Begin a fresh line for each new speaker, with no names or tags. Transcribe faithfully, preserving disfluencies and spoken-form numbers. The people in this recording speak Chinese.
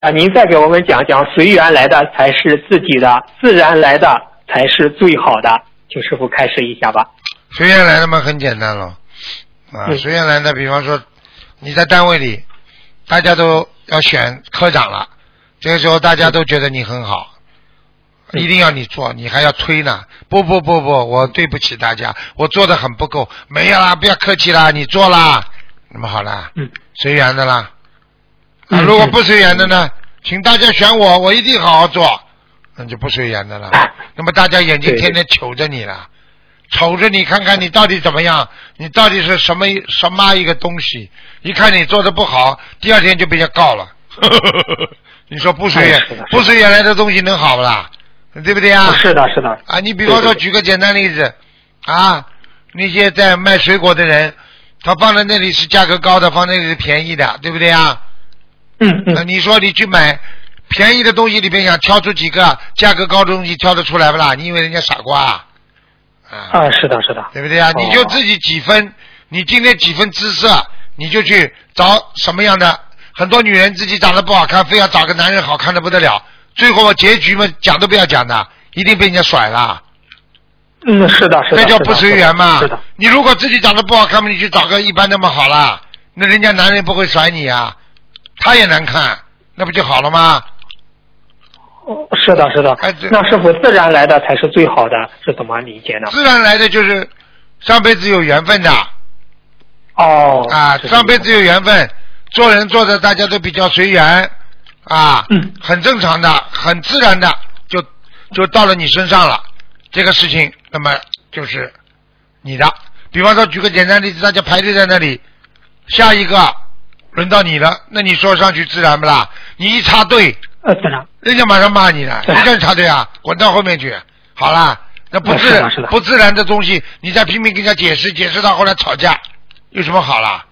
啊，您再给我们讲讲，随缘来的才是自己的，自然来的才是最好的，请师傅开示一下吧。
随缘来的嘛，很简单了啊，
嗯、
随缘来的，比方说你在单位里，大家都要选科长了，这个时候大家都觉得你很好，嗯、一定要你做，你还要推呢？不不不不，我对不起大家，我做的很不够，没有啦，不要客气啦，你做啦，那么好啦，
嗯，随
缘的啦。啊，如果不随缘的呢，请大家选我，我一定好好做，那就不随缘的了。那么大家眼睛天天瞅着你了，瞅着你看看你到底怎么样，你到底是什么什么一个东西？一看你做的不好，第二天就被人家告了。你说不随缘，不随缘来的东西能好不啦？对不对啊？
是的，是的。
啊，你比方说举个简单例子，啊，那些在卖水果的人，他放在那里是价格高的，放在那里是便宜的，对不对啊？
嗯嗯。
那你说你去买便宜的东西里边，想挑出几个价格高的东西挑得出来不啦？你以为人家傻瓜啊？
啊，是的，是的，
对不对啊？哦、你就自己几分，你今天几分姿色，你就去找什么样的。很多女人自己长得不好看，非要找个男人好看的不得了，最后结局嘛，讲都不要讲的，一定被人家甩了。
嗯，是的，是的。
那叫不随缘嘛。
是的。
你如果自己长得不好看嘛，你去找个一般的嘛好了，那人家男人不会甩你啊。他也难看，那不就好了吗？
哦，是的，是的。
哎，
那师傅，自然来的才是最好的，是怎么理解呢？
自然来的就是上辈子有缘分的。
哦。
啊，上辈子有缘分，做人做的大家都比较随缘，啊，
嗯，
很正常的，很自然的，就就到了你身上了。这个事情，那么就是你的。比方说，举个简单例子，大家排队在那里，下一个。轮到你了，那你说上去自然不啦？你一插队，
呃，自然，
人家马上骂你了，你干插队啊，滚到后面去。好啦，那不自
是的是的
不自然的东西，你再拼命跟人家解释，解释到后来吵架，有什么好啦？